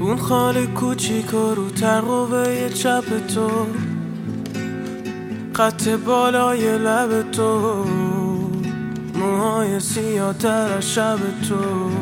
اون خال کوچیک و رو ترقوه چپ تو، خط بالای لب تو، موهای سیاه تر از شب تو.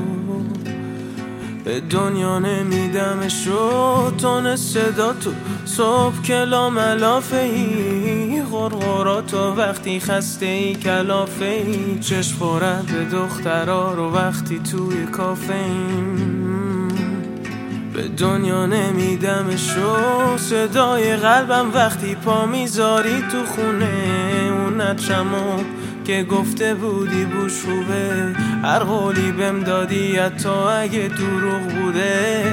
به دنیا نمیدمشو تون صدا تو، صبح کلا ملافه ای، غرغراتو وقتی خسته ای کلافه ای، چشم خورد به دخترا رو وقتی توی کافه ایم. به دنیا نمیدمشو صدای قلبم وقتی پا میذاری تو خونه، اون نچمو که گفته بودی بوش خوبه، هر قولی بهم دادی حتی اگه دروغ بوده.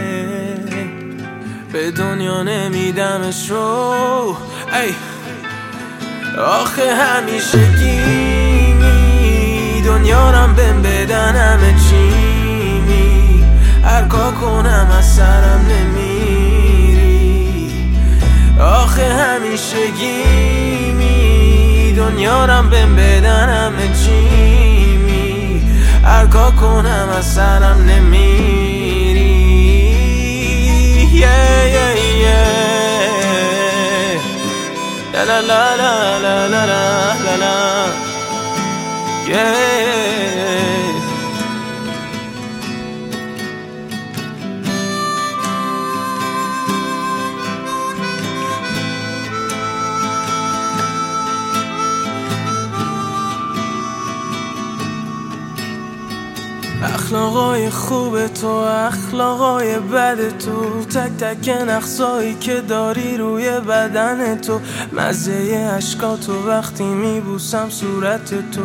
به دنیا نمیدمشو ای آخه همیشه گیمی، دنیا رم بهم بدن همه چیمی، هر کار کنم از سرم نمیری. آخه همیشه گیمی، دنیا رم بهم بدن همه چیمی، هر کار کنم از سرم نمیری. La la la la la la la la yeah. اخلاقای خوب تو، اخلاقای بد تو، تک تک نقصایی که داری روی بدن تو، مزه عشقاتو وقتی میبوسم صورت تو.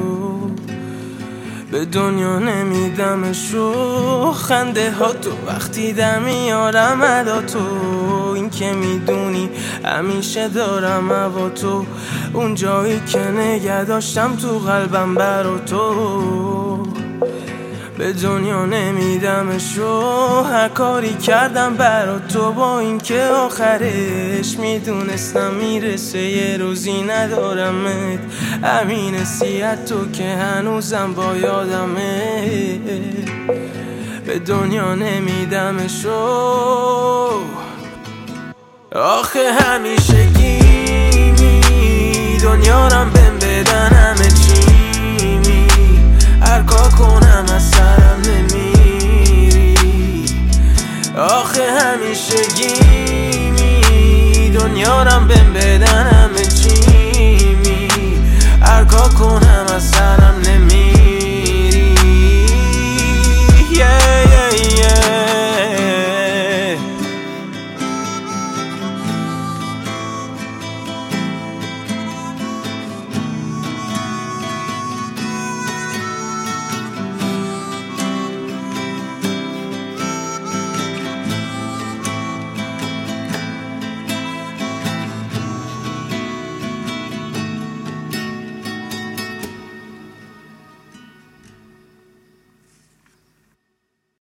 به دنیا نمیدمشو خنده ها تو، وقتی در میارم ادا تو، این که میدونی همیشه دارم هوا تو، اون جایی که نگه داشتم تو قلبم برا تو. به دنیا نمیدمشو هر کاری کردم برا تو، با اینکه آخرش میدونستم میرسه یه روزی ندارمت، همین حسیت تو که هنوزم با یادمه. به دنیا نمیدمشو آخه همیشه گیمی، دنیا رم بهم بدن همه چیمی، هر کار کنم از سرم نمیری. آخه همیشه